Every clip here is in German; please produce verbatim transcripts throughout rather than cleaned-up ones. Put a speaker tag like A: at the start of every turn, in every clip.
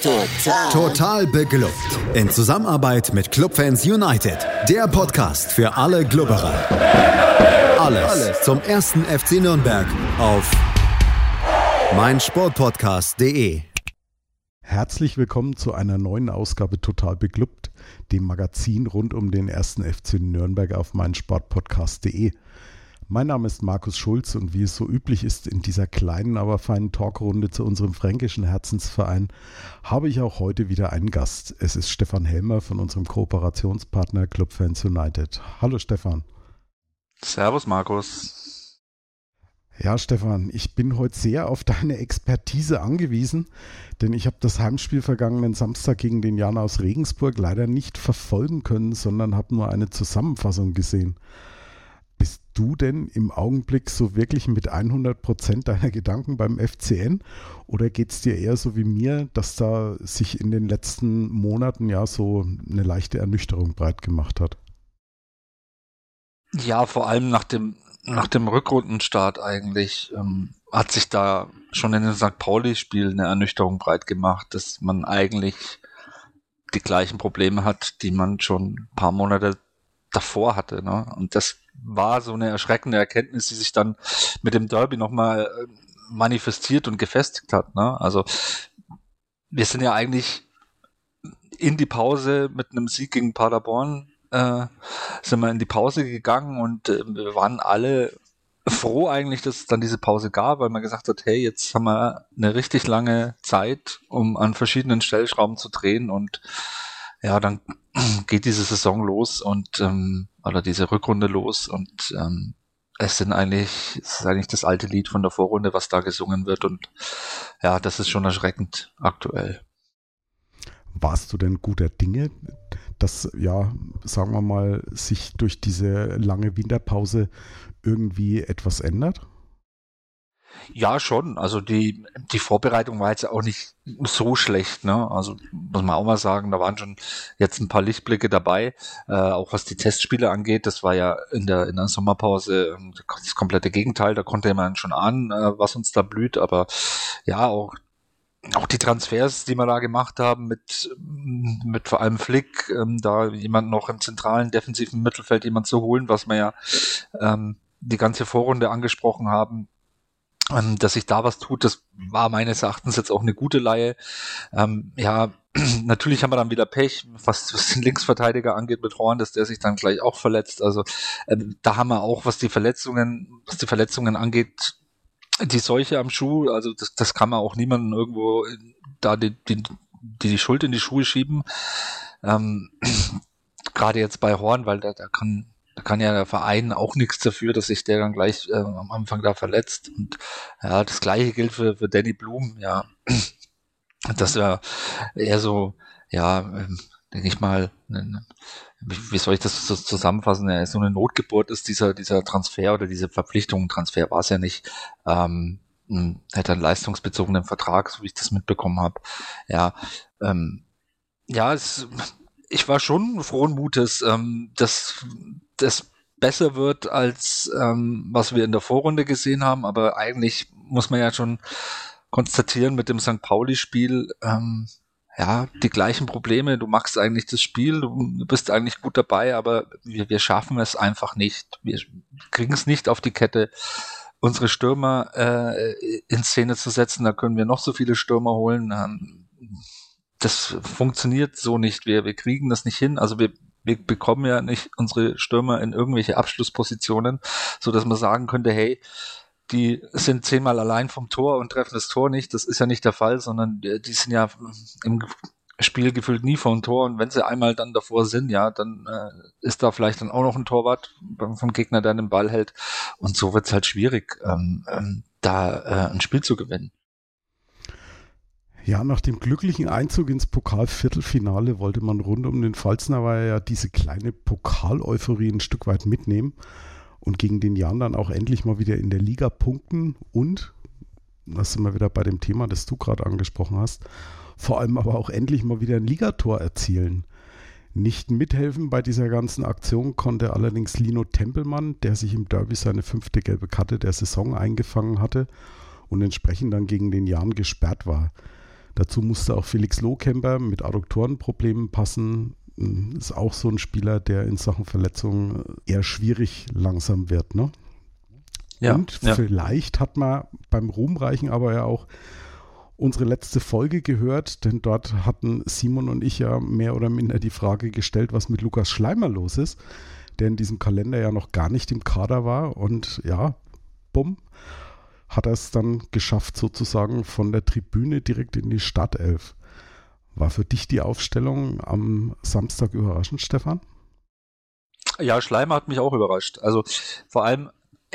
A: Total. Total beglückt. In Zusammenarbeit mit Clubfans United. Der Podcast für alle Glubberer. Alles, Alles zum ersten F C Nürnberg auf meinsportpodcast punkt de.
B: Herzlich willkommen zu einer neuen Ausgabe Total beglückt, dem Magazin rund um den ersten F C Nürnberg auf meinsportpodcast punkt de. Mein Name ist Markus Schulz und wie es so üblich ist in dieser kleinen, aber feinen Talkrunde zu unserem fränkischen Herzensverein, habe ich auch heute wieder einen Gast. Es ist Stefan Helmer von unserem Kooperationspartner Clubfans United. Hallo Stefan.
C: Servus Markus.
B: Ja Stefan, ich bin heute sehr auf deine Expertise angewiesen, denn ich habe das Heimspiel vergangenen Samstag gegen den Jan aus Regensburg leider nicht verfolgen können, sondern habe nur eine Zusammenfassung gesehen. Bist du denn im Augenblick so wirklich mit hundert Prozent deiner Gedanken beim F C N oder geht es dir eher so wie mir, dass da sich in den letzten Monaten ja so eine leichte Ernüchterung breit gemacht hat?
C: Ja, vor allem nach dem, nach dem Rückrundenstart eigentlich ähm, hat sich da schon in dem Sankt Pauli-Spiel eine Ernüchterung breit gemacht, dass man eigentlich die gleichen Probleme hat, die man schon ein paar Monate davor hatte, ne? Und das war so eine erschreckende Erkenntnis, die sich dann mit dem Derby nochmal manifestiert und gefestigt hat, ne? Also wir sind ja eigentlich in die Pause mit einem Sieg gegen Paderborn äh, sind wir in die Pause gegangen und äh, wir waren alle froh eigentlich, dass es dann diese Pause gab, weil man gesagt hat, hey, jetzt haben wir eine richtig lange Zeit, um an verschiedenen Stellschrauben zu drehen und ja, dann geht diese Saison los und ähm, oder diese Rückrunde los und ähm, es sind eigentlich, es ist eigentlich das alte Lied von der Vorrunde, was da gesungen wird und ja, das ist schon erschreckend aktuell.
B: Warst du denn guter Dinge, dass, ja, sagen wir mal, sich durch diese lange Winterpause irgendwie etwas ändert?
C: Ja, schon. Also die, die Vorbereitung war jetzt auch nicht so schlecht, ne? Also muss man auch mal sagen, da waren schon jetzt ein paar Lichtblicke dabei, äh, auch was die Testspiele angeht. Das war ja in der, in der Sommerpause das komplette Gegenteil. Da konnte man schon ahnen, äh, was uns da blüht. Aber ja, auch Auch die Transfers, die wir da gemacht haben, mit, mit vor allem Flick, ähm, da jemand noch im zentralen defensiven Mittelfeld jemand zu holen, was wir ja ähm, die ganze Vorrunde angesprochen haben, ähm, dass sich da was tut, das war meines Erachtens jetzt auch eine gute Leihe. Ähm, ja, natürlich haben wir dann wieder Pech, was, was den Linksverteidiger angeht mit Horn, dass der sich dann gleich auch verletzt. Also ähm, da haben wir auch, was die Verletzungen, was die Verletzungen angeht, die Seuche am Schuh, also das, das kann man auch niemandem irgendwo da die, die, die Schuld in die Schuhe schieben. Ähm, gerade jetzt bei Horn, weil da, da kann da kann ja der Verein auch nichts dafür, dass sich der dann gleich äh, am Anfang da verletzt. Und ja, das Gleiche gilt für, für Danny Blum, ja. Das wäre eher so, ja, ähm, denke ich mal, ne, wie soll ich das so zusammenfassen? Ja, so eine Notgeburt ist dieser, dieser Transfer oder diese Verpflichtung. Transfer war es ja nicht. Ähm, hätte einen leistungsbezogenen Vertrag, so wie ich das mitbekommen habe. Ja, ähm, ja, es, ich war schon frohen Mutes, ähm, dass das besser wird, als ähm, was wir in der Vorrunde gesehen haben. Aber eigentlich muss man ja schon konstatieren mit dem Sankt Pauli-Spiel, ähm, ja, die gleichen Probleme. Du machst eigentlich das Spiel, du bist eigentlich gut dabei, aber wir, wir schaffen es einfach nicht. Wir kriegen es nicht auf die Kette, unsere Stürmer äh, in Szene zu setzen. Da können wir noch so viele Stürmer holen. Ähm, das funktioniert so nicht. Wir, wir kriegen das nicht hin. Also wir, wir bekommen ja nicht unsere Stürmer in irgendwelche Abschlusspositionen, so dass man sagen könnte, hey, die sind zehnmal allein vom Tor und treffen das Tor nicht. Das ist ja nicht der Fall, sondern die sind ja im Spiel gefühlt nie vor dem Tor. Und wenn sie einmal dann davor sind, ja, dann äh, ist da vielleicht dann auch noch ein Torwart vom Gegner, der den Ball hält. Und so wird es halt schwierig, ähm, ähm, da äh, ein Spiel zu gewinnen.
B: Ja, nach dem glücklichen Einzug ins Pokalviertelfinale wollte man rund um den Pfalzner ja diese kleine Pokal-Euphorie ein Stück weit mitnehmen und gegen den Jan dann auch endlich mal wieder in der Liga punkten und, das sind wir wieder bei dem Thema, das du gerade angesprochen hast, vor allem aber auch endlich mal wieder ein Ligator erzielen. Nicht mithelfen bei dieser ganzen Aktion konnte allerdings Lino Tempelmann, der sich im Derby seine fünfte gelbe Karte der Saison eingefangen hatte und entsprechend dann gegen den Jan gesperrt war. Dazu musste auch Felix Lohkemper mit Adduktorenproblemen passen. Ist auch so ein Spieler, der in Sachen Verletzungen eher schwierig langsam wird, ne?
C: Ja,
B: Und
C: ja.
B: vielleicht hat man beim Ruhmreichen aber ja auch unsere letzte Folge gehört, denn dort hatten Simon und ich ja mehr oder minder die Frage gestellt, was mit Lukas Schleimer los ist, der in diesem Kalender ja noch gar nicht im Kader war. Und ja, bumm, hat er es dann geschafft, sozusagen von der Tribüne direkt in die Startelf. War für dich die Aufstellung am Samstag überraschend, Stefan?
C: Ja, Schleimer hat mich auch überrascht. Also vor allem,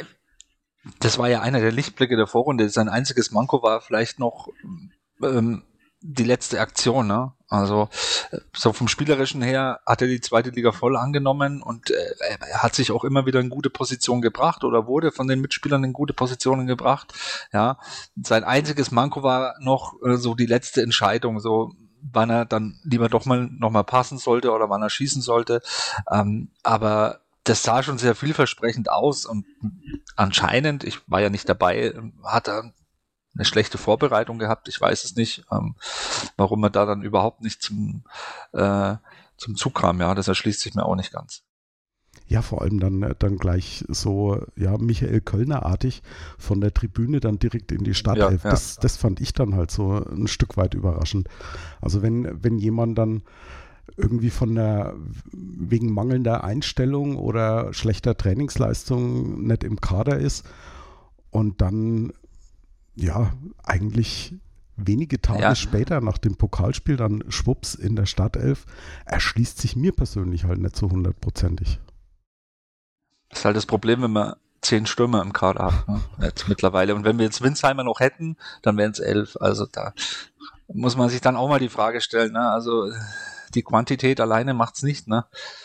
C: das war ja einer der Lichtblicke der Vorrunde. Sein einziges Manko war vielleicht noch ähm, die letzte Aktion. Ne? Also so vom Spielerischen her hat er die zweite Liga voll angenommen und äh, er hat sich auch immer wieder in gute Position gebracht oder wurde von den Mitspielern in gute Positionen gebracht. Ja, sein einziges Manko war noch äh, so die letzte Entscheidung, so wann er dann lieber doch mal noch mal passen sollte oder wann er schießen sollte. Ähm, aber das sah schon sehr vielversprechend aus und anscheinend, ich war ja nicht dabei, hat er eine schlechte Vorbereitung gehabt. Ich weiß es nicht, ähm, warum er da dann überhaupt nicht zum, äh, zum Zug kam. Ja, das erschließt sich mir auch nicht ganz.
B: Ja, vor allem dann, dann gleich so, ja, Michael Kölner-artig von der Tribüne dann direkt in die Startelf. Ja, ja. Das, das fand ich dann halt so ein Stück weit überraschend. Also wenn, wenn jemand dann irgendwie von der, wegen mangelnder Einstellung oder schlechter Trainingsleistung nicht im Kader ist und dann, ja, eigentlich wenige Tage ja. später nach dem Pokalspiel dann schwupps in der Startelf, erschließt sich mir persönlich halt nicht so hundertprozentig.
C: Das ist halt das Problem, wenn man zehn Stürmer im Kader hat, ne? Jetzt mittlerweile. Und wenn wir jetzt Winsheimer noch hätten, dann wären es elf. Also da muss man sich dann auch mal die Frage stellen, ne? Also die Quantität alleine macht's nicht, ne?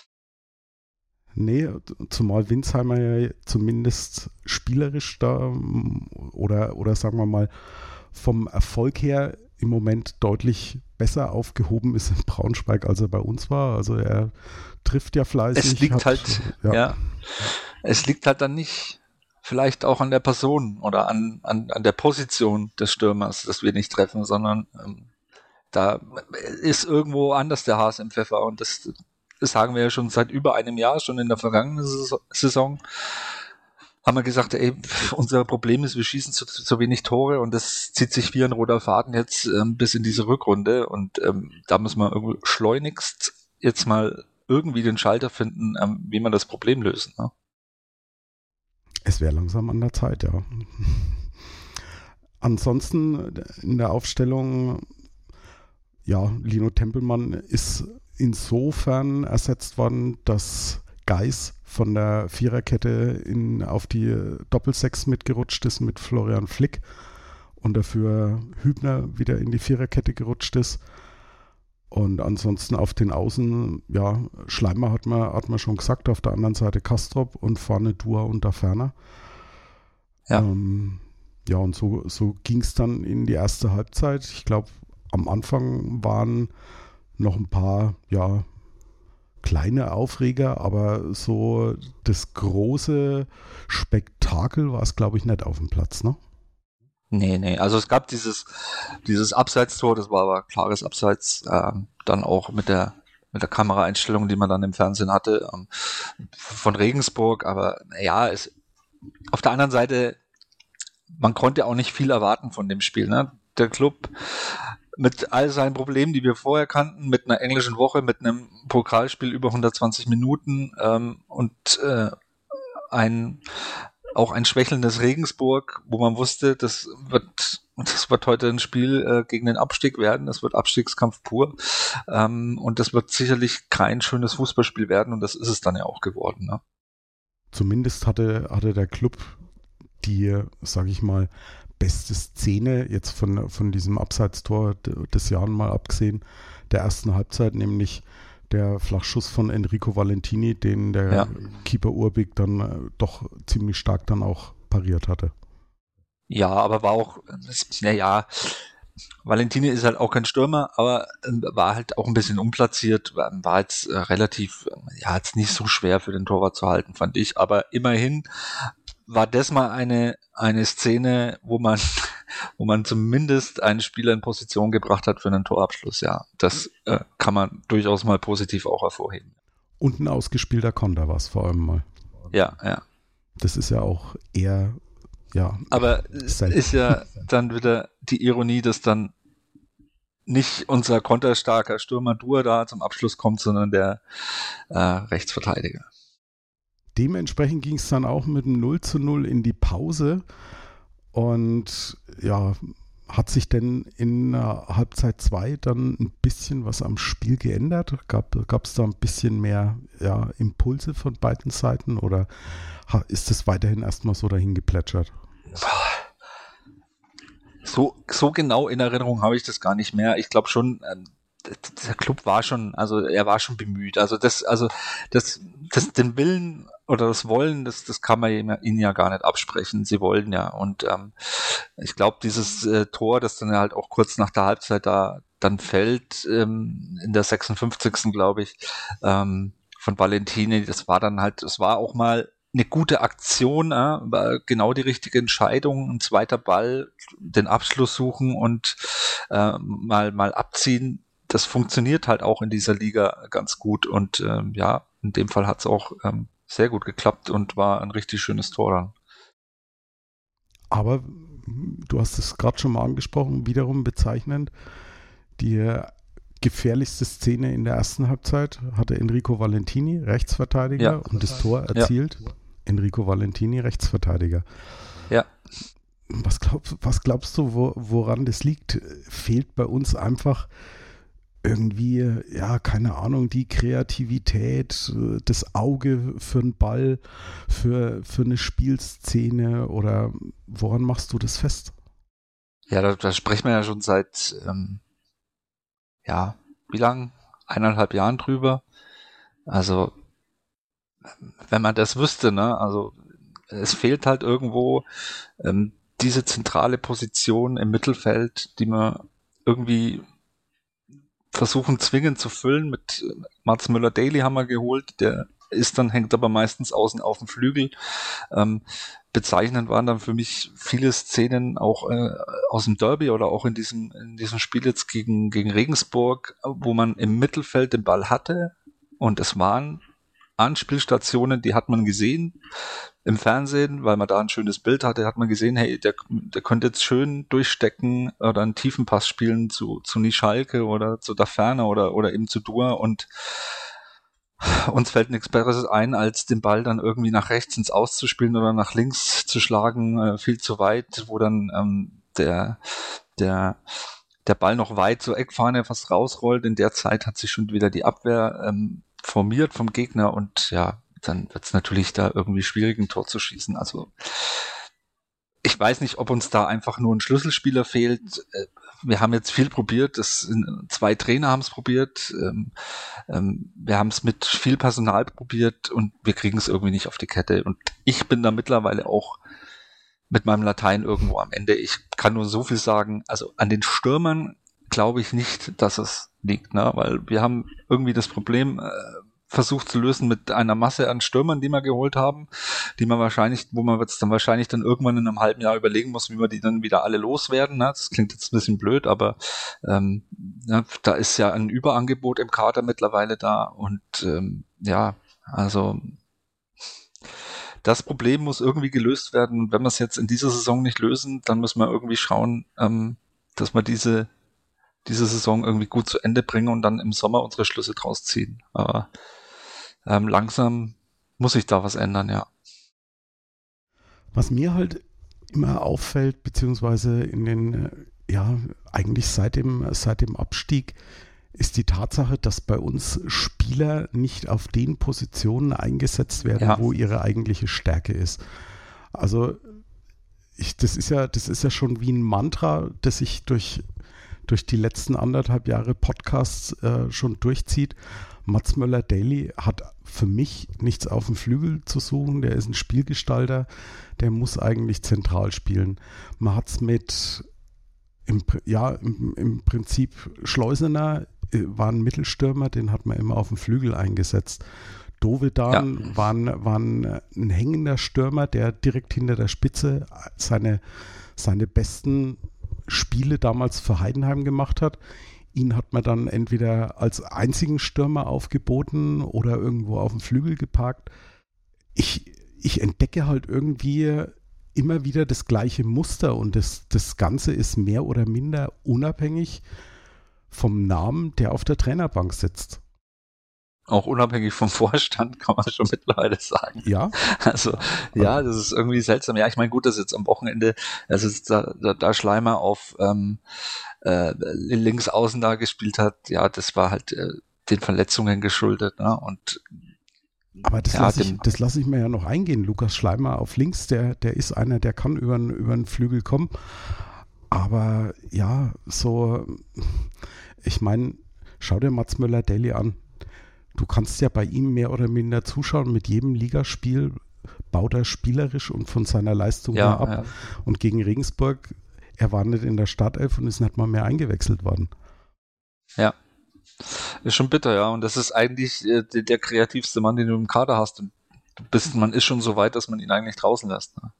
B: Nee, zumal Winsheimer ja zumindest spielerisch da oder, oder sagen wir mal vom Erfolg her im Moment deutlich besser aufgehoben ist in Braunschweig, als er bei uns war. Also er trifft ja fleißig.
C: Es liegt
B: hat,
C: halt, ja. ja, es liegt halt dann nicht vielleicht auch an der Person oder an, an, an der Position des Stürmers, dass wir nicht treffen, sondern ähm, da ist irgendwo anders der Hase im Pfeffer und das, das sagen wir ja schon seit über einem Jahr, schon in der vergangenen Saison. Haben wir gesagt, ey, unser Problem ist, wir schießen zu, zu wenig Tore und das zieht sich wie ein roter Faden jetzt ähm, bis in diese Rückrunde und ähm, da müssen wir irgendwie schleunigst jetzt mal irgendwie den Schalter finden, ähm, wie man das Problem lösen. Ne?
B: Es wäre langsam an der Zeit, ja. Ansonsten in der Aufstellung, ja, Lino Tempelmann ist insofern ersetzt worden, dass Geis von der Viererkette in, auf die Doppelsechs mitgerutscht ist mit Florian Flick und dafür Hübner wieder in die Viererkette gerutscht ist. Und ansonsten auf den Außen, ja, Schleimer hat man, hat man schon gesagt, auf der anderen Seite Kastrop und vorne Dua und Daferner.
C: Ja.
B: Ähm, ja, und so, so ging es dann in die erste Halbzeit. Ich glaube, am Anfang waren noch ein paar, ja, kleine Aufreger, aber so das große Spektakel war es, glaube ich, nicht auf dem Platz, ne?
C: Nee, nee, also es gab dieses, dieses Abseitstor, das war aber klares Abseits, äh, dann auch mit der, mit der Kameraeinstellung, die man dann im Fernsehen hatte, ähm, von Regensburg, aber ja, es, auf der anderen Seite, man konnte auch nicht viel erwarten von dem Spiel, ne? Der Club mit all seinen Problemen, die wir vorher kannten, mit einer englischen Woche, mit einem Pokalspiel über hundertzwanzig Minuten ähm, und äh, ein auch ein schwächelndes Regensburg, wo man wusste, das wird das wird heute ein Spiel äh, gegen den Abstieg werden, das wird Abstiegskampf pur ähm, und das wird sicherlich kein schönes Fußballspiel werden und das ist es dann ja auch geworden. Ne?
B: Zumindest hatte, hatte der Club die, sage ich mal, beste Szene, jetzt von, von diesem Abseitstor des Jahres mal abgesehen, der ersten Halbzeit, nämlich der Flachschuss von Enrico Valentini, den der ja. Keeper Urbig dann äh, doch ziemlich stark dann auch pariert hatte.
C: Ja, aber war auch, naja, Valentini ist halt auch kein Stürmer, aber äh, war halt auch ein bisschen unplatziert, war jetzt äh, relativ, äh, ja, jetzt nicht so schwer für den Torwart zu halten, fand ich, aber immerhin war das mal eine, eine Szene, wo man wo man zumindest einen Spieler in Position gebracht hat für einen Torabschluss. Ja, das äh, kann man durchaus mal positiv auch hervorheben.
B: Und ein ausgespielter Konter war es vor allem mal.
C: Ja, ja.
B: Das ist ja auch eher, ja.
C: Aber es ist ja dann wieder die Ironie, dass dann nicht unser konterstarker Stürmer Dua da zum Abschluss kommt, sondern der äh, Rechtsverteidiger.
B: Dementsprechend ging es dann auch mit dem null zu null in die Pause und ja, hat sich denn in äh, Halbzeit zwei dann ein bisschen was am Spiel geändert? Gab es da ein bisschen mehr ja, Impulse von beiden Seiten oder ha, ist es weiterhin erstmal so dahin geplätschert?
C: So, so genau in Erinnerung habe ich das gar nicht mehr. Ich glaube schon, ähm, der Club war schon, also er war schon bemüht. Also das, also das, das, den Willen oder das Wollen, das, das kann man ihnen ja gar nicht absprechen. Sie wollen ja. Und ähm, ich glaube, dieses äh, Tor, das dann halt auch kurz nach der Halbzeit da dann fällt, ähm, in der sechsundfünfzigsten glaube ich, ähm, von Valentini, das war dann halt, es war auch mal eine gute Aktion, äh, war genau die richtige Entscheidung, ein zweiter Ball, den Abschluss suchen und äh, mal, mal abziehen. Das funktioniert halt auch in dieser Liga ganz gut und ähm, ja, in dem Fall hat es auch ähm, sehr gut geklappt und war ein richtig schönes Tor dann.
B: Aber du hast es gerade schon mal angesprochen, wiederum bezeichnend, die gefährlichste Szene in der ersten Halbzeit hatte Enrico Valentini, Rechtsverteidiger, ja. Und das Tor erzielt. Ja. Enrico Valentini, Rechtsverteidiger.
C: Ja.
B: Was glaubst, was glaubst du, wo, woran das liegt? Fehlt bei uns einfach irgendwie, ja, keine Ahnung, die Kreativität, das Auge für einen Ball, für, für eine Spielszene oder woran machst du das fest?
C: Ja, da, da sprechen wir ja schon seit, ähm, ja, wie lang? Eineinhalb Jahren drüber. Also, wenn man das wüsste, ne, also es fehlt halt irgendwo ähm, diese zentrale Position im Mittelfeld, die man irgendwie versuchen zwingend zu füllen. Mit Mats Müller-Daly haben wir geholt, der ist dann, hängt aber meistens außen auf dem Flügel. Ähm, bezeichnend waren dann für mich viele Szenen auch äh, aus dem Derby oder auch in diesem, in diesem Spiel jetzt gegen, gegen Regensburg, wo man im Mittelfeld den Ball hatte und es waren Anspielstationen, die hat man gesehen im Fernsehen, weil man da ein schönes Bild hatte, hat man gesehen, hey, der, der könnte jetzt schön durchstecken oder einen tiefen Pass spielen zu, zu Nischalke oder zu Daferner oder, oder eben zu Dua und uns fällt nichts Besseres ein, als den Ball dann irgendwie nach rechts ins Auszuspielen oder nach links zu schlagen, äh, viel zu weit, wo dann ähm, der, der, der Ball noch weit zur Eckfahne fast rausrollt. In der Zeit hat sich schon wieder die Abwehr ähm, formiert vom Gegner und ja, dann wird es natürlich da irgendwie schwierig, ein Tor zu schießen. Also ich weiß nicht, ob uns da einfach nur ein Schlüsselspieler fehlt. Wir haben jetzt viel probiert, das sind, zwei Trainer haben es probiert, ähm, ähm, wir haben es mit viel Personal probiert und wir kriegen es irgendwie nicht auf die Kette. Und ich bin da mittlerweile auch mit meinem Latein irgendwo am Ende. Ich kann nur so viel sagen, also an den Stürmern glaube ich nicht, dass es liegt, ne? Weil wir haben irgendwie das Problem äh, versucht zu lösen mit einer Masse an Stürmern, die wir geholt haben, die man wahrscheinlich, wo man jetzt dann wahrscheinlich dann irgendwann in einem halben Jahr überlegen muss, wie wir die dann wieder alle loswerden. Ne? Das klingt jetzt ein bisschen blöd, aber ähm, ja, da ist ja ein Überangebot im Kader mittlerweile da und ähm, ja, also das Problem muss irgendwie gelöst werden. Wenn wir es jetzt in dieser Saison nicht lösen, dann müssen wir irgendwie schauen, ähm, dass wir diese diese Saison irgendwie gut zu Ende bringen und dann im Sommer unsere Schlüsse draus ziehen. Aber ähm, langsam muss sich da was ändern, ja.
B: Was mir halt immer auffällt, beziehungsweise in den, ja, eigentlich seit dem, seit dem Abstieg, ist die Tatsache, dass bei uns Spieler nicht auf den Positionen eingesetzt werden, ja, wo ihre eigentliche Stärke ist. Also ich, das ist ja, das ist ja schon wie ein Mantra, das sich durch durch die letzten anderthalb Jahre Podcasts äh, schon durchzieht. Mats Möller-Daly hat für mich nichts auf dem Flügel zu suchen. Der ist ein Spielgestalter, der muss eigentlich zentral spielen. Man hat es mit, im, ja, im, im Prinzip Schleusener äh, war ein Mittelstürmer, den hat man immer auf dem Flügel eingesetzt. Dovedan
C: ja.
B: war, ein, war ein, ein hängender Stürmer, der direkt hinter der Spitze seine, seine besten Spiele damals für Heidenheim gemacht hat. Ihn hat man dann entweder als einzigen Stürmer aufgeboten oder irgendwo auf dem Flügel geparkt. Ich, ich entdecke halt irgendwie immer wieder das gleiche Muster und das, das Ganze ist mehr oder minder unabhängig vom Namen, der auf der Trainerbank sitzt.
C: Auch unabhängig vom Vorstand, kann man schon mittlerweile sagen.
B: Ja.
C: Also, ja, das ist irgendwie seltsam. Ja, ich meine, gut, dass jetzt am Wochenende, also da, da, da Schleimer auf ähm, äh, links außen da gespielt hat, ja, das war halt äh, den Verletzungen geschuldet, ne? Und
B: aber das
C: ja,
B: lasse ich, das lasse ich mir ja noch eingehen. Lukas Schleimer auf links, der, der ist einer, der kann über über den Flügel kommen. Aber ja, so, ich meine, schau dir Mats Möller-Deli an. Du kannst ja bei ihm mehr oder minder zuschauen. Mit jedem Ligaspiel baut er spielerisch und von seiner Leistung
C: ja,
B: her ab.
C: Ja.
B: Und gegen Regensburg, er war nicht in der Startelf und ist nicht mal mehr eingewechselt worden.
C: Ja, ist schon bitter, ja. Und das ist eigentlich äh, der, der kreativste Mann, den du im Kader hast. Und du bist, man ist schon so weit, dass man ihn eigentlich draußen lässt. Ne?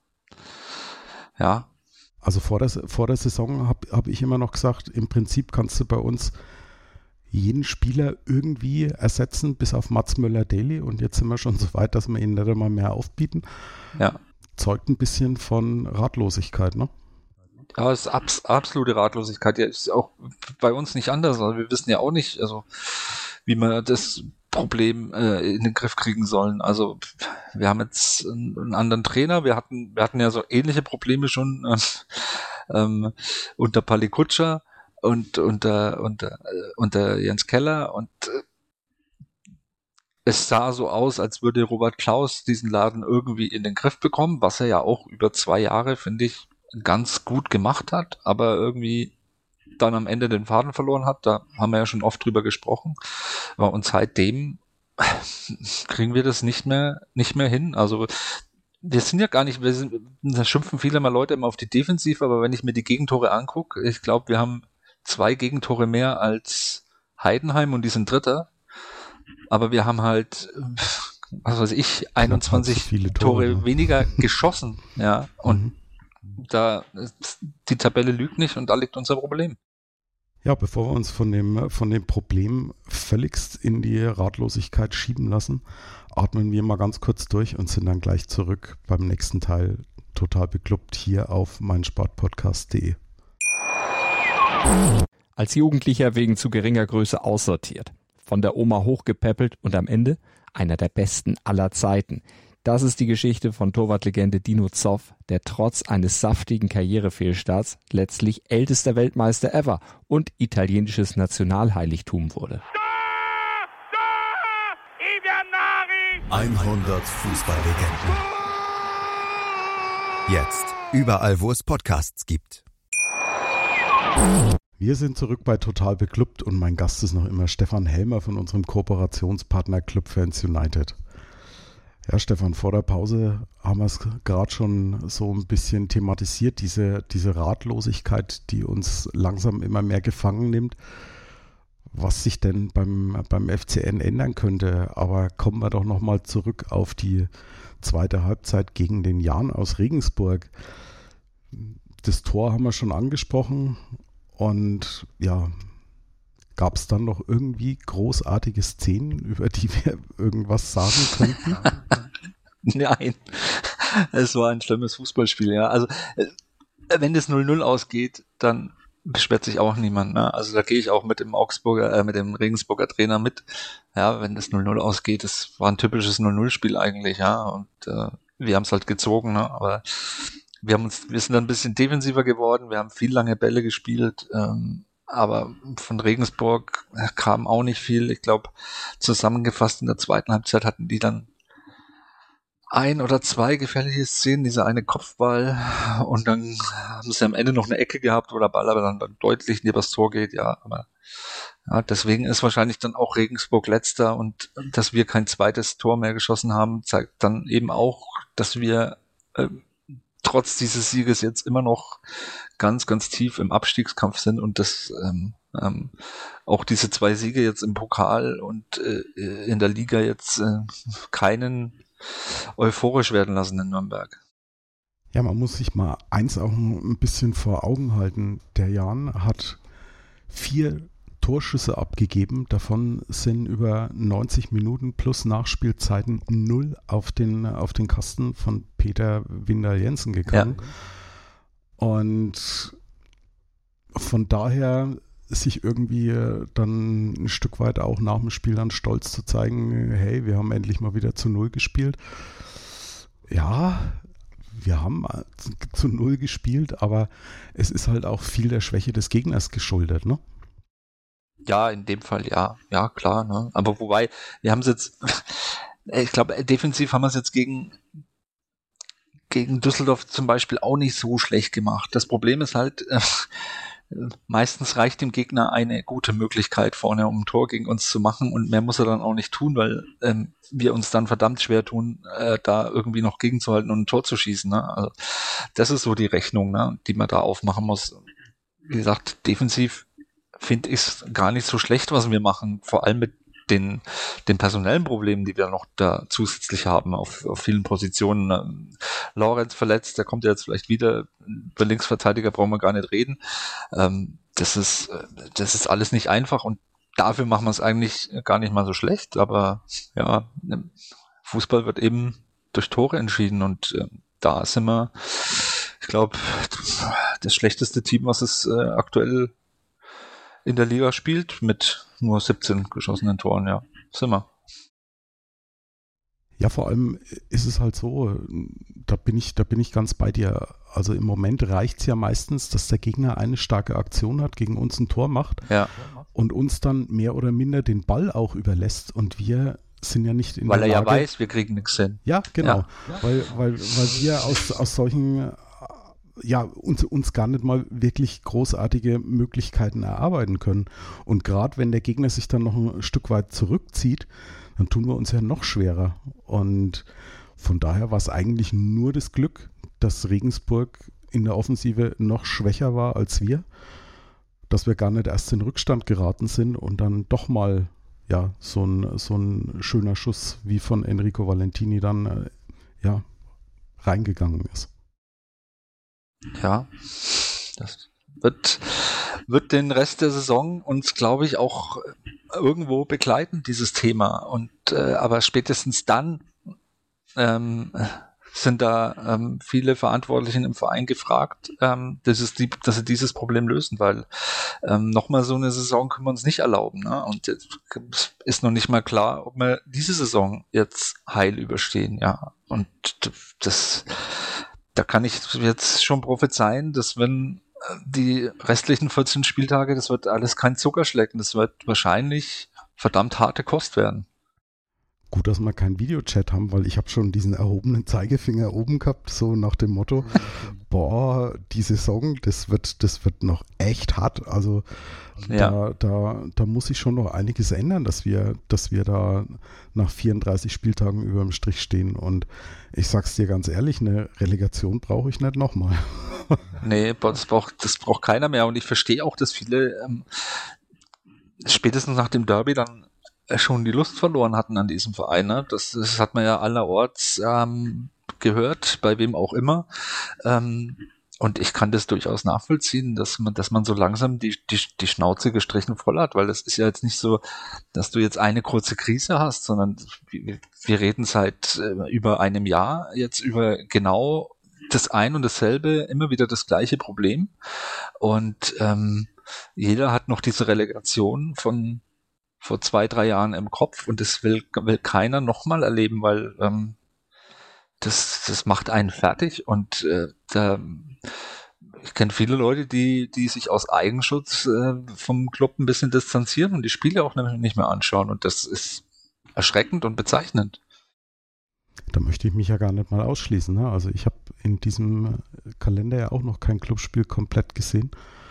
C: Ja.
B: Also vor der, vor der Saison habe hab ich immer noch gesagt, im Prinzip kannst du bei uns jeden Spieler irgendwie ersetzen, bis auf Mats Möller-Deli. Und jetzt sind wir schon so weit, dass wir ihn nicht einmal mehr aufbieten.
C: Ja.
B: Zeugt ein bisschen von Ratlosigkeit, ne?
C: Ja, es ist abs- absolute Ratlosigkeit. Ja, ist auch bei uns nicht anders. Also wir wissen ja auch nicht, also wie wir das Problem äh, in den Griff kriegen sollen. Also wir haben jetzt einen, einen anderen Trainer. Wir hatten, wir hatten ja so ähnliche Probleme schon äh, ähm, unter Pali Kutscher und unter, unter, unter Jens Keller und äh, es sah so aus, als würde Robert Klaus diesen Laden irgendwie in den Griff bekommen, was er ja auch über zwei Jahre, finde ich, ganz gut gemacht hat, aber irgendwie dann am Ende den Faden verloren hat. Da haben wir ja schon oft drüber gesprochen. Und seitdem kriegen wir das nicht mehr, nicht mehr hin. Also wir sind ja gar nicht, wir sind, da schimpfen viele mal Leute immer auf die Defensive, aber wenn ich mir die Gegentore angucke, ich glaube, wir haben zwei Gegentore mehr als Heidenheim und die sind Dritter. Aber wir haben halt, was weiß ich, einundzwanzig
B: so viele
C: Tore,
B: Tore, ne?
C: weniger geschossen. Ja, und
B: Mhm.
C: da die Tabelle lügt nicht und da liegt unser Problem.
B: Ja, bevor wir uns von dem, von dem Problem völligst in die Ratlosigkeit schieben lassen, atmen wir mal ganz kurz durch und sind dann gleich zurück beim nächsten Teil total bekloppt hier auf meinsportpodcast punkt de.
D: Als Jugendlicher wegen zu geringer Größe aussortiert, von der Oma hochgepäppelt und am Ende einer der besten aller Zeiten. Das ist die Geschichte von Torwartlegende Dino Zoff, der trotz eines saftigen Karrierefehlstarts letztlich ältester Weltmeister ever und italienisches Nationalheiligtum wurde.
A: hundert Fußballlegenden. Jetzt überall, wo es Podcasts gibt.
B: Wir sind zurück bei Total Beklubbt und mein Gast ist noch immer Stefan Helmer von unserem Kooperationspartner Clubfans United. Ja, Stefan, vor der Pause haben wir es gerade schon so ein bisschen thematisiert, diese, diese Ratlosigkeit, die uns langsam immer mehr gefangen nimmt, was sich denn beim, beim F C N ändern könnte. Aber kommen wir doch nochmal zurück auf die zweite Halbzeit gegen den Jan aus Regensburg. Das Tor haben wir schon angesprochen und ja, gab es dann noch irgendwie großartige Szenen, über die wir irgendwas sagen könnten?
C: Nein, es war ein schlimmes Fußballspiel, ja. Also, wenn das null null ausgeht, dann beschwert sich auch niemand, ne? Also, da gehe ich auch mit dem Augsburger, äh, mit dem Regensburger Trainer mit. Ja, wenn das null null ausgeht, das war ein typisches null null Spiel eigentlich, ja. Und äh, wir haben es halt gezogen, ne? Aber wir haben uns, wir sind dann ein bisschen defensiver geworden, wir haben viel lange Bälle gespielt, ähm, aber von Regensburg kam auch nicht viel. Ich glaube, zusammengefasst in der zweiten Halbzeit hatten die dann ein oder zwei gefährliche Szenen, dieser eine Kopfball und dann haben sie am Ende noch eine Ecke gehabt, wo der Ball aber dann, dann deutlich neben das Tor geht, ja, aber ja, deswegen ist wahrscheinlich dann auch Regensburg letzter und dass wir kein zweites Tor mehr geschossen haben, zeigt dann eben auch, dass wir äh, trotz dieses Sieges jetzt immer noch ganz, ganz tief im Abstiegskampf sind und das ähm, ähm, auch diese zwei Siege jetzt im Pokal und äh, in der Liga jetzt äh, keinen euphorisch werden lassen in Nürnberg.
B: Ja, man muss sich mal eins auch ein bisschen vor Augen halten. Der Jan hat vier Torschüsse abgegeben, davon sind über neunzig Minuten plus Nachspielzeiten null auf den, auf den Kasten von Peter Windal-Jensen gegangen. Ja. Und von daher sich irgendwie dann ein Stück weit auch nach dem Spiel dann stolz zu zeigen, hey, wir haben endlich mal wieder zu Null gespielt. Ja, wir haben zu Null gespielt, aber es ist halt auch viel der Schwäche des Gegners geschuldet, ne?
C: Ja, in dem Fall ja, ja klar, ne? Aber wobei, wir haben es jetzt, ich glaube, defensiv haben wir es jetzt gegen, gegen Düsseldorf zum Beispiel auch nicht so schlecht gemacht. Das Problem ist halt, äh, meistens reicht dem Gegner eine gute Möglichkeit vorne, um ein Tor gegen uns zu machen und mehr muss er dann auch nicht tun, weil ähm, wir uns dann verdammt schwer tun, äh, da irgendwie noch gegenzuhalten und ein Tor zu schießen. Ne? Also das ist so die Rechnung, ne, die man da aufmachen muss. Wie gesagt, defensiv finde ich es gar nicht so schlecht, was wir machen, vor allem mit den, den personellen Problemen, die wir noch da zusätzlich haben auf, auf vielen Positionen. Ähm, Lorenz verletzt, der kommt ja jetzt vielleicht wieder. Über Linksverteidiger brauchen wir gar nicht reden. Ähm, das ist, das ist alles nicht einfach und dafür machen wir es eigentlich gar nicht mal so schlecht, aber ja, Fußball wird eben durch Tore entschieden und äh, da sind wir, ich glaube, das schlechteste Team, was es äh, aktuell in der Liga spielt, mit nur siebzehn geschossenen Toren, ja, sind wir.
B: Ja, vor allem ist es halt so, da bin ich, da bin ich ganz bei dir. Also im Moment reicht es ja meistens, dass der Gegner eine starke Aktion hat, gegen uns ein Tor macht
C: ja.
B: und uns dann mehr oder minder den Ball auch überlässt und wir sind ja nicht in
C: weil
B: der Lage.
C: Weil er ja weiß, wir kriegen nichts hin.
B: Ja, genau. Ja. Weil, weil, weil wir aus, aus solchen ja, uns, uns gar nicht mal wirklich großartige Möglichkeiten erarbeiten können. Und gerade wenn der Gegner sich dann noch ein Stück weit zurückzieht, dann tun wir uns ja noch schwerer. Und von daher war es eigentlich nur das Glück, dass Regensburg in der Offensive noch schwächer war als wir, dass wir gar nicht erst in Rückstand geraten sind und dann doch mal ja, so ein, so ein schöner Schuss wie von Enrico Valentini dann äh, ja, reingegangen ist.
C: Ja, das wird, wird den Rest der Saison uns, glaube ich, auch irgendwo begleiten, dieses Thema. Und äh, aber spätestens dann ähm, sind da ähm, viele Verantwortlichen im Verein gefragt, ähm, dass, es die, dass sie dieses Problem lösen, weil ähm, nochmal so eine Saison können wir uns nicht erlauben. Ne? Und es ist noch nicht mal klar, ob wir diese Saison jetzt heil überstehen. Ja, und das Da kann ich jetzt schon prophezeien, dass wenn die restlichen vierzehn Spieltage, das wird alles kein Zuckerschlecken, das wird wahrscheinlich verdammt harte Kost werden.
B: Gut, dass wir keinen Videochat haben, weil ich habe schon diesen erhobenen Zeigefinger oben gehabt, so nach dem Motto, boah, die Saison, das wird, das wird noch echt hart. Also
C: ja.
B: da, da, da muss sich schon noch einiges ändern, dass wir, dass wir da nach vierunddreißig Spieltagen über dem Strich stehen. Und ich sag's dir ganz ehrlich, eine Relegation brauche ich nicht nochmal.
C: Nee, das braucht, das braucht keiner mehr. Und ich verstehe auch, dass viele ähm, spätestens nach dem Derby dann schon die Lust verloren hatten an diesem Verein. Ne? Das, das hat man ja allerorts ähm, gehört, bei wem auch immer. Ähm, und ich kann das durchaus nachvollziehen, dass man, dass man so langsam die, die, die Schnauze gestrichen voll hat, weil das ist ja jetzt nicht so, dass du jetzt eine kurze Krise hast, sondern wir, wir reden seit äh, über einem Jahr jetzt über genau das ein und dasselbe, immer wieder das gleiche Problem. Und ähm, jeder hat noch diese Relegation von vor zwei, drei Jahren im Kopf und das will, will keiner nochmal erleben, weil ähm, das, das macht einen fertig und äh, da, ich kenne viele Leute, die, die sich aus Eigenschutz äh, vom Club ein bisschen distanzieren und die Spiele auch nicht mehr anschauen und das ist erschreckend und bezeichnend.
B: Da möchte ich mich ja gar nicht mal ausschließen. Ne? Also ich habe in diesem Kalender ja auch noch kein Clubspiel komplett gesehen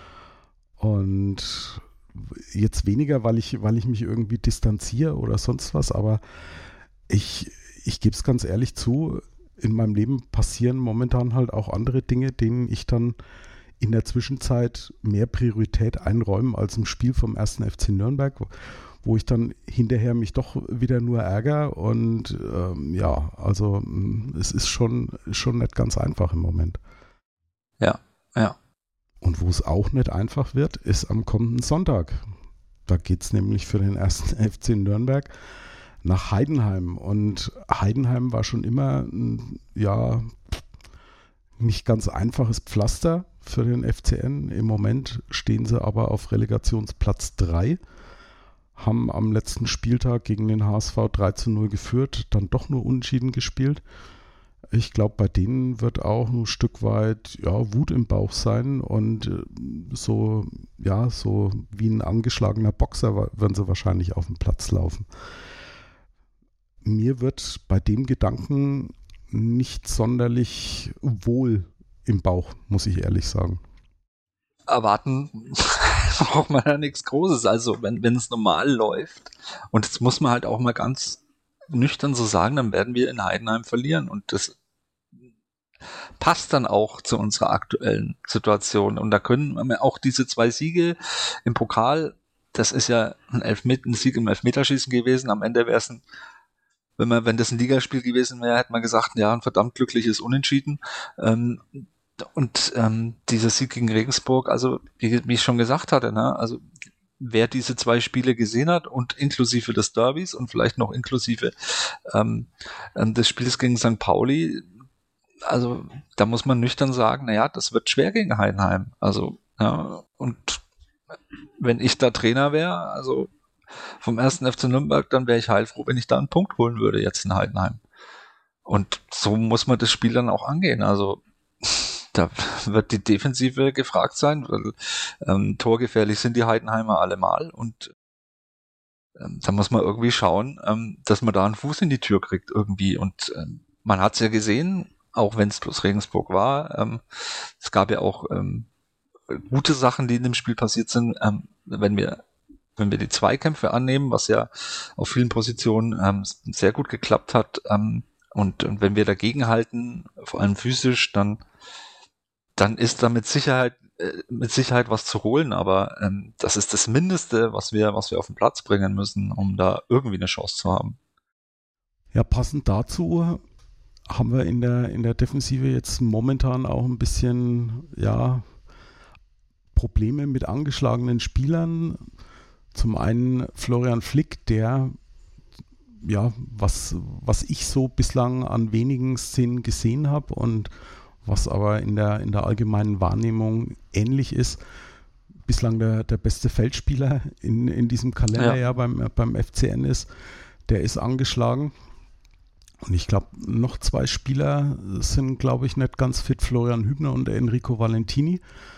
B: und jetzt weniger, weil ich, weil ich mich irgendwie distanziere oder sonst was, aber ich, ich gebe es ganz ehrlich zu, in meinem Leben passieren momentan halt auch andere Dinge, denen ich dann in der Zwischenzeit mehr Priorität einräume als im Spiel vom ersten F C Nürnberg, wo ich dann hinterher mich doch wieder nur ärgere und ähm, ja, also es ist schon, schon nicht ganz einfach im Moment.
C: Ja, ja.
B: Und wo es auch nicht einfach wird, ist am kommenden Sonntag. Da geht es nämlich für den ersten F C Nürnberg nach Heidenheim. Und Heidenheim war schon immer ein, ja, nicht ganz einfaches Pflaster für den F C N. Im Moment stehen sie aber auf Relegationsplatz drei, haben am letzten Spieltag gegen den H S V drei zu null geführt, dann doch nur unentschieden gespielt. Ich glaube, bei denen wird auch ein Stück weit ja, Wut im Bauch sein und so, ja, so wie ein angeschlagener Boxer werden sie wahrscheinlich auf den Platz laufen. Mir wird bei dem Gedanken nicht sonderlich wohl im Bauch, muss ich ehrlich sagen.
C: Erwarten braucht man ja nichts Großes. Also wenn wenn es normal läuft, und das muss man halt auch mal ganz nüchtern so sagen, dann werden wir in Heidenheim verlieren. Und das passt dann auch zu unserer aktuellen Situation. Und da können wir auch diese zwei Siege im Pokal, das ist ja ein, Elfmet- ein Sieg im Elfmeterschießen gewesen. Am Ende wäre es ein, wenn man, wenn das ein Ligaspiel gewesen wäre, hätte man gesagt, ja, ein verdammt glückliches Unentschieden. Ähm, und ähm, dieser Sieg gegen Regensburg, also wie, wie ich schon gesagt hatte, ne, also wer diese zwei Spiele gesehen hat und inklusive des Derbys und vielleicht noch inklusive ähm, des Spiels gegen Sankt Pauli, also da muss man nüchtern sagen, naja, das wird schwer gegen Heidenheim. Also, ja, und wenn ich da Trainer wäre, also vom ersten F C Nürnberg, dann wäre ich heilfroh, wenn ich da einen Punkt holen würde jetzt in Heidenheim. Und so muss man das Spiel dann auch angehen. Also da wird die Defensive gefragt sein, weil ähm, torgefährlich sind die Heidenheimer allemal und ähm, da muss man irgendwie schauen, ähm, dass man da einen Fuß in die Tür kriegt irgendwie. Und ähm, man hat es ja gesehen, auch wenn es bloß Regensburg war, ähm, es gab ja auch ähm, gute Sachen, die in dem Spiel passiert sind, ähm, wenn wir wenn wir die Zweikämpfe annehmen, was ja auf vielen Positionen ähm, sehr gut geklappt hat, ähm, und, und wenn wir dagegen halten, vor allem physisch, dann dann ist da mit Sicherheit äh, mit Sicherheit was zu holen, aber ähm, das ist das Mindeste, was wir was wir auf den Platz bringen müssen, um da irgendwie eine Chance zu haben.
B: Ja, passend dazu haben wir in der in der Defensive jetzt momentan auch ein bisschen ja Probleme mit angeschlagenen Spielern. Zum einen Florian Flick, der, ja, was, was ich so bislang an wenigen Szenen gesehen habe und was aber in der, in der allgemeinen Wahrnehmung ähnlich ist, bislang der, der beste Feldspieler in, in diesem Kalenderjahr ja. beim, beim F C N ist, der ist angeschlagen. Und ich glaube, noch zwei Spieler sind, glaube ich, nicht ganz fit, Florian Hübner und Enrico Valentini.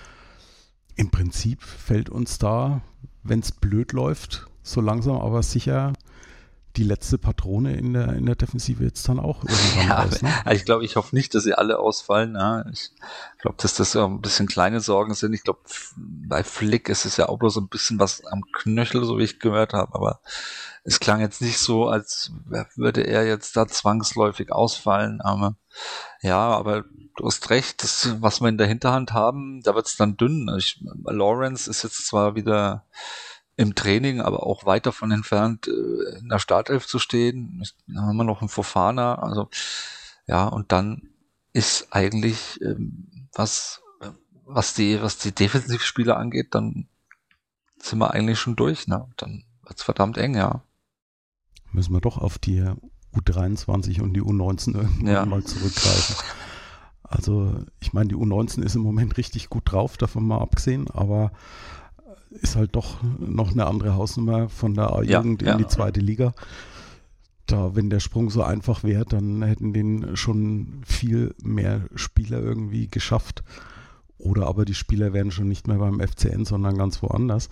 B: Im Prinzip fällt uns da, wenn es blöd läuft, so langsam aber sicher die letzte Patrone in der, in der Defensive jetzt dann auch irgendwann
C: ja,
B: raus. Ne?
C: Ich glaube, ich hoffe nicht, dass sie alle ausfallen. Ja. Ich glaube, dass das ja ein bisschen kleine Sorgen sind. Ich glaube, bei Flick ist es ja auch bloß so ein bisschen was am Knöchel, so wie ich gehört habe. Aber es klang jetzt nicht so, als würde er jetzt da zwangsläufig ausfallen. Aber ja, aber du hast recht, das, was wir in der Hinterhand haben, da wird es dann dünn. Ich, Lawrence ist jetzt zwar wieder im Training, aber auch weit davon entfernt, in der Startelf zu stehen. Dann haben wir noch einen Fofana, also ja, und dann ist eigentlich was was die was die Defensivspieler angeht, dann sind wir eigentlich schon durch, ne? Dann wird's verdammt eng, ja.
B: Müssen wir doch auf die U dreiundzwanzig und die U neunzehn irgendwann ja. mal zurückgreifen. Also ich meine, die U neunzehn ist im Moment richtig gut drauf, davon mal abgesehen, aber ist halt doch noch eine andere Hausnummer von der A-Jugend ja, in ja. die zweite Liga. Da, wenn der Sprung so einfach wäre, dann hätten den schon viel mehr Spieler irgendwie geschafft. Oder aber die Spieler wären schon nicht mehr beim F C N, sondern ganz woanders.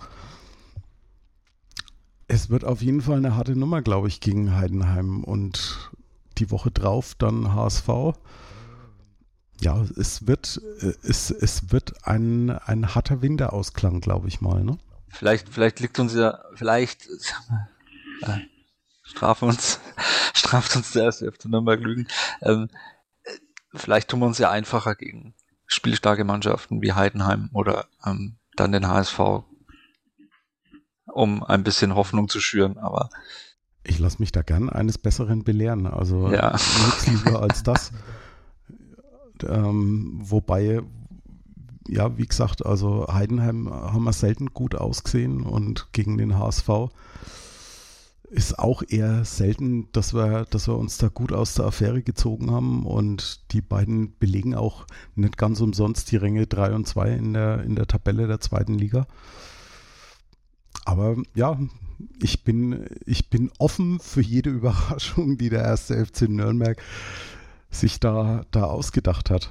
B: Es wird auf jeden Fall eine harte Nummer, glaube ich, gegen Heidenheim. Und die Woche drauf dann H S V. Ja, es wird, es, es wird ein, ein harter Winterausklang, glaube ich mal, ne?
C: Vielleicht, vielleicht liegt uns ja, vielleicht äh, strafen uns, straft uns der erste F C Nürnberg Lügen. Ähm, vielleicht tun wir uns ja einfacher gegen spielstarke Mannschaften wie Heidenheim oder ähm, dann den H S V, um ein bisschen Hoffnung zu schüren, aber
B: ich lasse mich da gern eines Besseren belehren, also
C: ja.
B: nichts lieber als das. Ähm, wobei, ja, wie gesagt, also Heidenheim haben wir selten gut ausgesehen und gegen den H S V ist auch eher selten, dass wir, dass wir uns da gut aus der Affäre gezogen haben, und die beiden belegen auch nicht ganz umsonst die Ränge drei und zwei in der, in der Tabelle der zweiten Liga. Aber ja, ich bin, ich bin offen für jede Überraschung, die der erste F C Nürnberg sich da, da ausgedacht hat.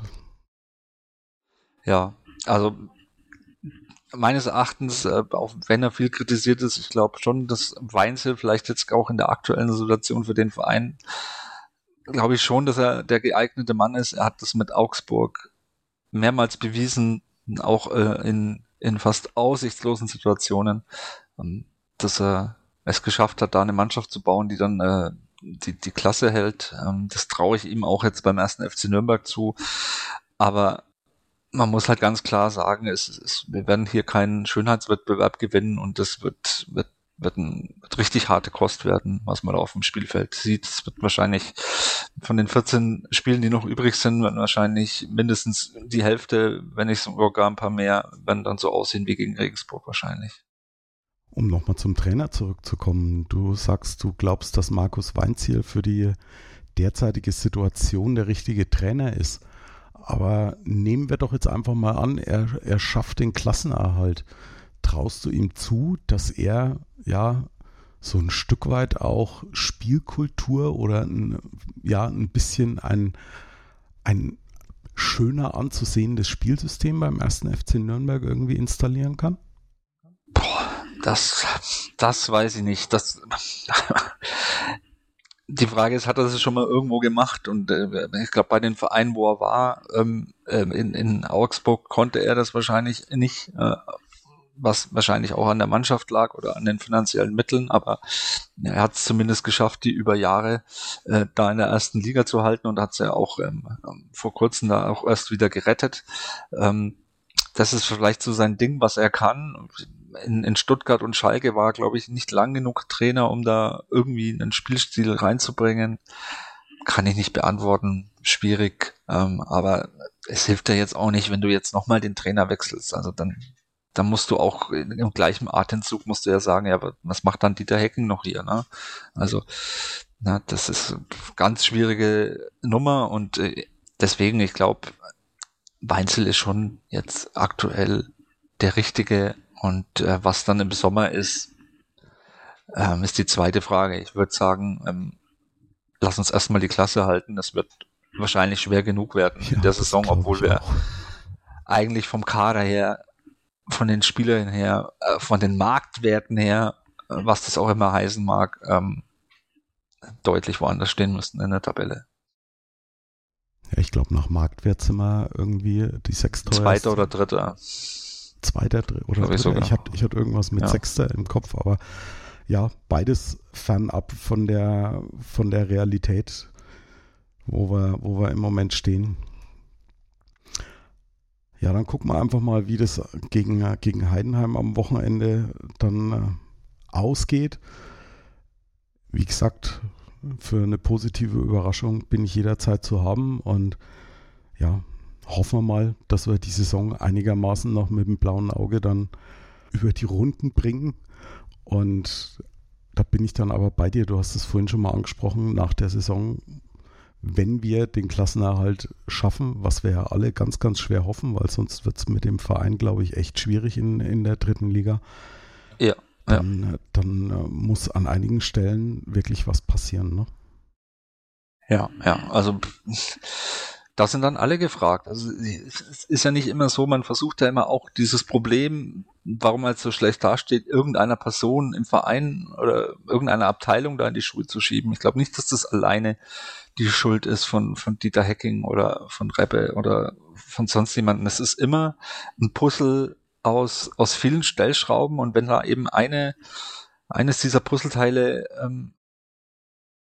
C: Ja, also meines Erachtens, äh, auch wenn er viel kritisiert ist, ich glaube schon, dass Weinzel vielleicht jetzt auch in der aktuellen Situation für den Verein, glaube ich schon, dass er der geeignete Mann ist. Er hat das mit Augsburg mehrmals bewiesen, auch äh, in, in fast aussichtslosen Situationen, ähm, dass er es geschafft hat, da eine Mannschaft zu bauen, die dann äh, die, die Klasse hält. Ähm, das traue ich ihm auch jetzt beim ersten F C Nürnberg zu. Aber man muss halt ganz klar sagen, es, es, wir werden hier keinen Schönheitswettbewerb gewinnen, und das wird, wird, wird, ein, wird richtig harte Kost werden, was man da auf dem Spielfeld sieht. Es wird wahrscheinlich von den vierzehn Spielen, die noch übrig sind, werden wahrscheinlich mindestens die Hälfte, wenn nicht sogar ein paar mehr, werden dann so aussehen wie gegen Regensburg wahrscheinlich.
B: Um nochmal zum Trainer zurückzukommen, du sagst, du glaubst, dass Markus Weinzierl für die derzeitige Situation der richtige Trainer ist. Aber nehmen wir doch jetzt einfach mal an, er, er schafft den Klassenerhalt. Traust du ihm zu, dass er ja so ein Stück weit auch Spielkultur oder ein, ja, ein bisschen ein, ein schöner anzusehendes Spielsystem beim ersten F C Nürnberg irgendwie installieren kann?
C: Boah, das, das weiß ich nicht. Das Die Frage ist, hat er das schon mal irgendwo gemacht? Und äh, ich glaube, bei den Vereinen, wo er war, ähm, in, in Augsburg, konnte er das wahrscheinlich nicht, äh, was wahrscheinlich auch an der Mannschaft lag oder an den finanziellen Mitteln. Aber er hat es zumindest geschafft, die über Jahre äh, da in der ersten Liga zu halten, und hat es ja auch ähm, vor kurzem da auch erst wieder gerettet. Ähm, das ist vielleicht so sein Ding, was er kann. In, in Stuttgart und Schalke war, glaube ich, nicht lang genug Trainer, um da irgendwie einen Spielstil reinzubringen. Kann ich nicht beantworten. Schwierig. Ähm, aber es hilft ja jetzt auch nicht, wenn du jetzt nochmal den Trainer wechselst. Also dann, dann musst du auch im gleichen Atemzug musst du ja sagen, ja, was macht dann Dieter Hecken noch hier, ne? Also, na, das ist eine ganz schwierige Nummer, und äh, deswegen, ich glaube, Weinzel ist schon jetzt aktuell der Richtige. Und äh, was dann im Sommer ist, ähm, ist die zweite Frage. Ich würde sagen, ähm, lass uns erstmal die Klasse halten. Das wird wahrscheinlich schwer genug werden ja, in der Saison, obwohl wir auch eigentlich vom Kader her, von den Spielern her, äh, von den Marktwerten her, äh, was das auch immer heißen mag, ähm, deutlich woanders stehen müssten in der Tabelle.
B: Ja, ich glaube, nach Marktwert sind wir irgendwie die sechsteuerste.
C: Zweiter oder dritter.
B: Zweiter oder dritter. Ich, ich hatte ich hatte irgendwas mit ja. Sechster im Kopf, aber ja, beides fernab von der von der Realität, wo wir, wo wir im Moment stehen. Ja, dann gucken wir einfach mal, wie das gegen, gegen Heidenheim am Wochenende dann äh, ausgeht. Wie gesagt, für eine positive Überraschung bin ich jederzeit zu haben, und ja, hoffen wir mal, dass wir die Saison einigermaßen noch mit dem blauen Auge dann über die Runden bringen. Und da bin ich dann aber bei dir, du hast es vorhin schon mal angesprochen, nach der Saison, wenn wir den Klassenerhalt schaffen, was wir ja alle ganz, ganz schwer hoffen, weil sonst wird es mit dem Verein, glaube ich, echt schwierig in, in der dritten Liga.
C: Ja.
B: Dann,
C: ja.
B: dann äh, muss an einigen Stellen wirklich was passieren, ne?
C: Ja, ja, also da sind dann alle gefragt. Also es ist ja nicht immer so, man versucht ja immer auch dieses Problem, warum er so schlecht dasteht, irgendeiner Person im Verein oder irgendeiner Abteilung da in die Schuhe zu schieben. Ich glaube nicht, dass das alleine die Schuld ist von, von Dieter Hecking oder von Reppe oder von sonst jemandem. Es ist immer ein Puzzle aus, aus vielen Stellschrauben, und wenn da eben eine, eines dieser Puzzleteile ähm,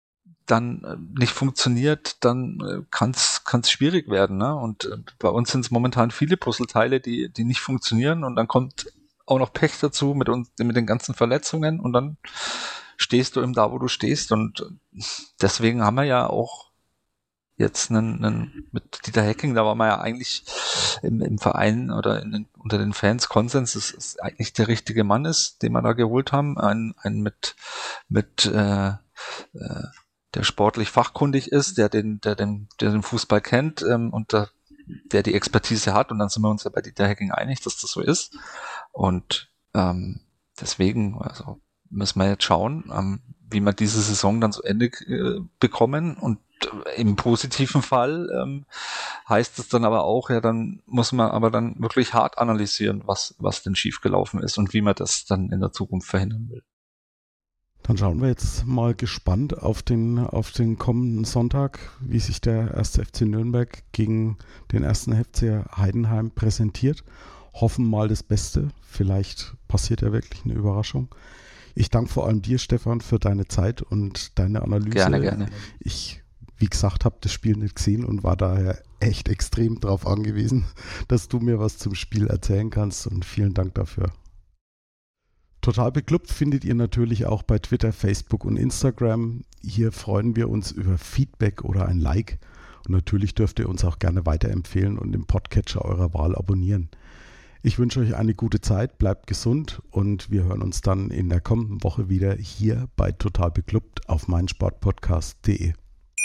C: dann äh, nicht funktioniert, dann äh, kann es schwierig werden. Ne? Und äh, bei uns sind es momentan viele Puzzleteile, die, die nicht funktionieren und dann kommt auch noch Pech dazu mit uns, mit den ganzen Verletzungen und dann stehst du eben da, wo du stehst und deswegen haben wir ja auch jetzt einen, einen mit Dieter Hecking, da war man ja eigentlich im, im Verein oder in den, unter den Fans Konsens, dass es eigentlich der richtige Mann ist, den wir da geholt haben, ein, ein mit mit äh, äh, der sportlich fachkundig ist, der den, der den, der den Fußball kennt ähm, und der, der die Expertise hat und dann sind wir uns ja bei Dieter Hecking einig, dass das so ist und ähm, deswegen, also müssen wir jetzt schauen, ähm, wie wir diese Saison dann zu Ende äh, bekommen und äh, im positiven Fall ähm, heißt es dann aber auch, ja, dann muss man aber dann wirklich hart analysieren, was, was denn schiefgelaufen ist und wie man das dann in der Zukunft verhindern will.
B: Dann schauen wir jetzt mal gespannt auf den, auf den kommenden Sonntag, wie sich der erste F C Nürnberg gegen den ersten F C Heidenheim präsentiert. Hoffen mal das Beste, vielleicht passiert ja wirklich eine Überraschung. Ich danke vor allem dir, Stefan, für deine Zeit und deine Analyse.
C: Gerne, gerne.
B: Ich, wie gesagt, habe das Spiel nicht gesehen und war daher echt extrem darauf angewiesen, dass du mir was zum Spiel erzählen kannst und vielen Dank dafür. Total beklubbt findet ihr natürlich auch bei Twitter, Facebook und Instagram. Hier freuen wir uns über Feedback oder ein Like und natürlich dürft ihr uns auch gerne weiterempfehlen und im Podcatcher eurer Wahl abonnieren. Ich wünsche euch eine gute Zeit, bleibt gesund und wir hören uns dann in der kommenden Woche wieder hier bei Total Beklubbt auf meinsportpodcast punkt de.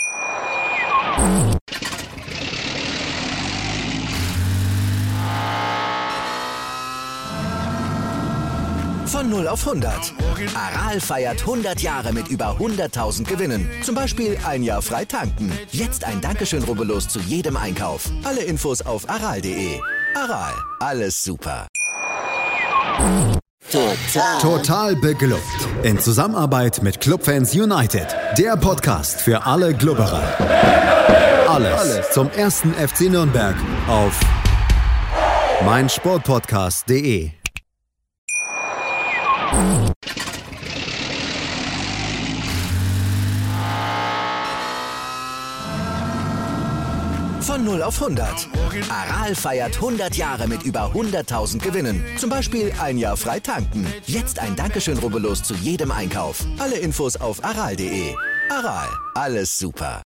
E: Von null auf hundert. Aral feiert hundert Jahre mit über hunderttausend Gewinnen. Zum Beispiel ein Jahr frei tanken. Jetzt ein Dankeschön, rubbellos zu jedem Einkauf. Alle Infos auf aral punkt de. Aral, alles super.
A: Total. Total beglückt. In Zusammenarbeit mit Clubfans United. Der Podcast für alle Glubberer. Alles, Alles zum ersten F C Nürnberg auf meinsportpodcast punkt de.
E: Von null auf hundert. Aral feiert hundert Jahre mit über hunderttausend Gewinnen. Zum Beispiel ein Jahr frei tanken. Jetzt ein Dankeschön, rubbellos zu jedem Einkauf. Alle Infos auf aral punkt de. Aral, alles super.